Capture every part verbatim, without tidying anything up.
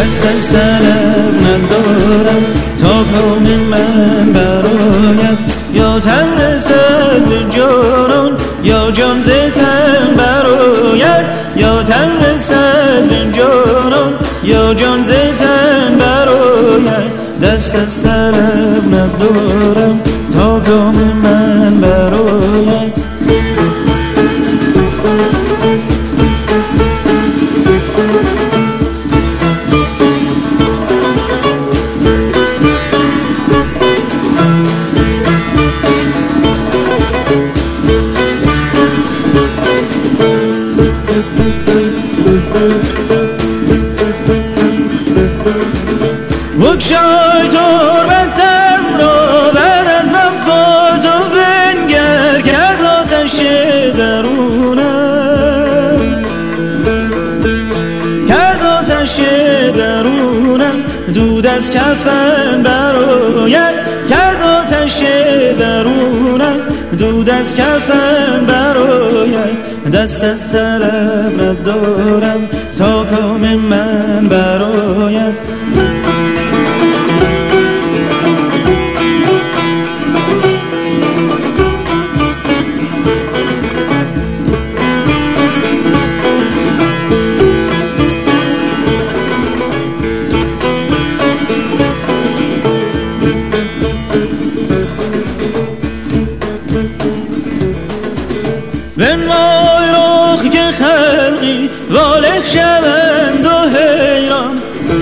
دست از سرم ندارم تا کام من برآید، یا تن رسد به جانان یا جان ز تن برآید، یا تن رسد به جانان یا جان ز تن برآید. دست از سرم ندارم تا کام من برآید. بگشای تربتم را بعد از من خود و بنگر که از آتش درونم، که از آتش درونم دود از کفن برآید، که از آتش درونم دود از کفن برآید. دست از سرم ندارم تا کام من برآید. بنمای رخ که خلقی والک شوند و حیران،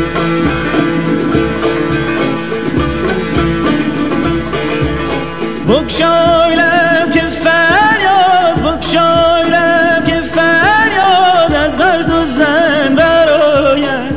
بگشای لب که فریاد، بگشای لب که فریاد از مرد و زن برآید.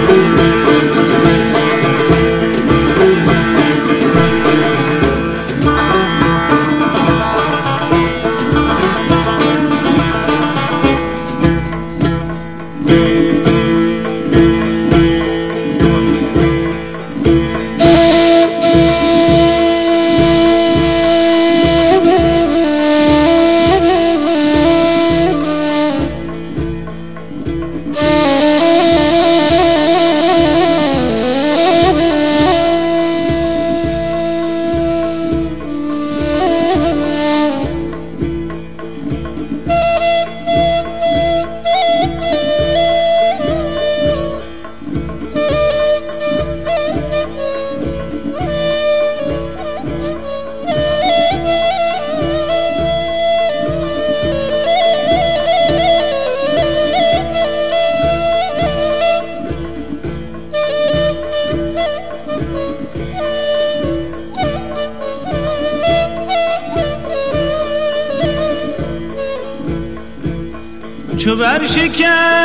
چو بر شکست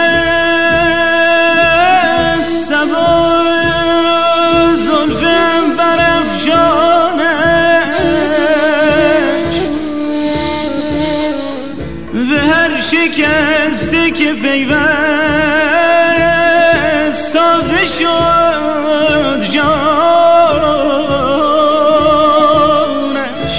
سبای زلفم برافشانش، به هر شکسته که پیوست تازه شد جانش.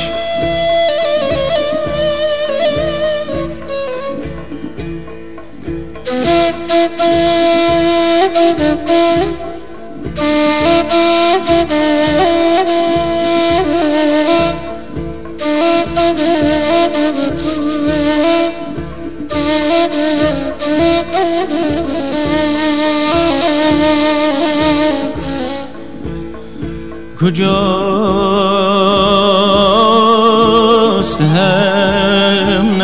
کجاست هم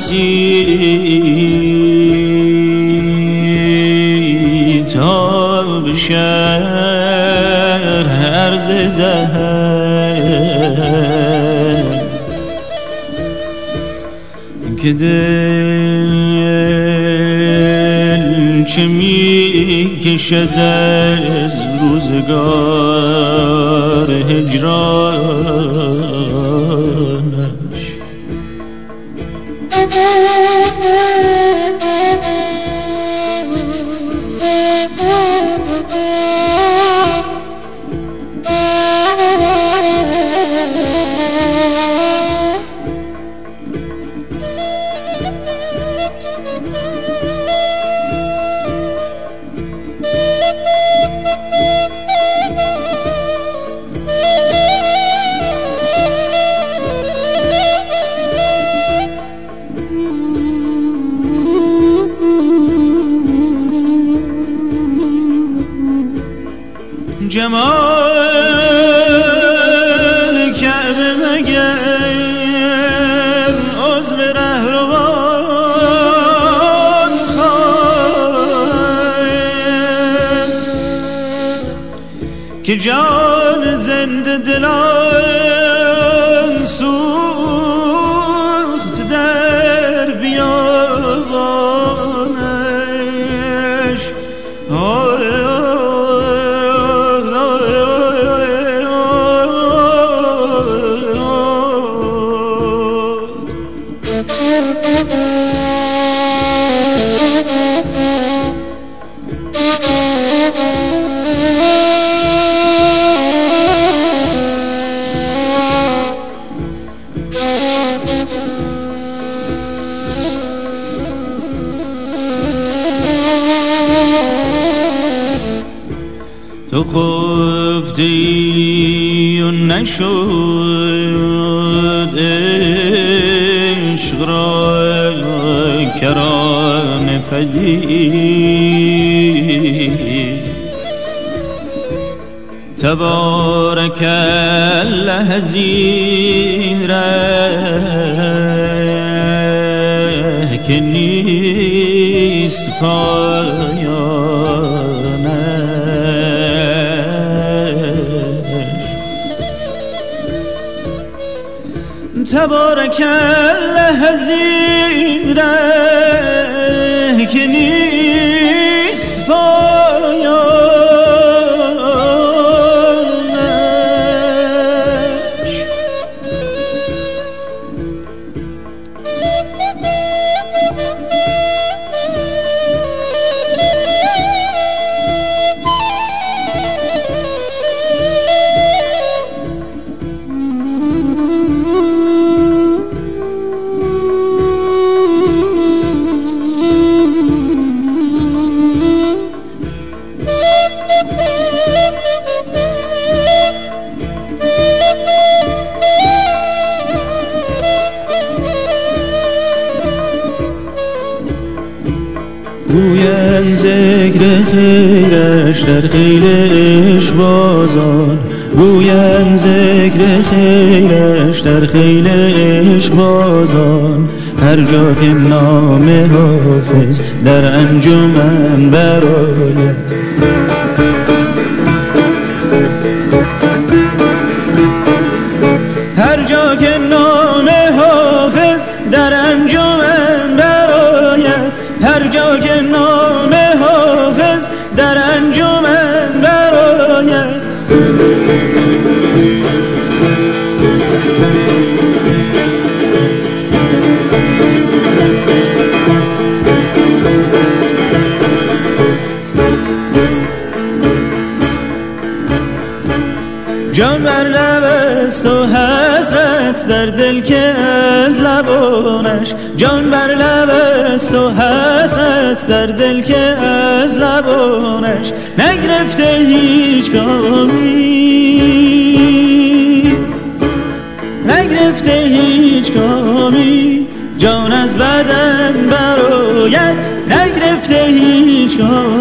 نفسی تا به شهر عرض دهد، که دل چه می کشد از روزگار هجرانش. جمال کعبه مگر عذر رهروان خواهد که جان زنده دلان سوخت در بیابانش. تو گفتی و نشد عشق را کران پدید. تبارک الله زیره که نیست پایانش. تبارک الله زیره که نیست پایانش. گویند ذکر خیرش در خیل عشق بازان. گویند ذکر خیرش در خیل عشق بازان. هر جا که نام حافظ در انجمن برآید. هر جا که نام حافظ در انجمن برآید. هر جا که نام حافظ در انجمن برآید. جان بر لب است و حسرت در دل که از لبانش. جان بر لب است و حسرت در دل که از لبانش. نگرفته هیچ کامی، نگرفته هیچ کامی. جان از بدن برآید. نگرفته هیچ کامی.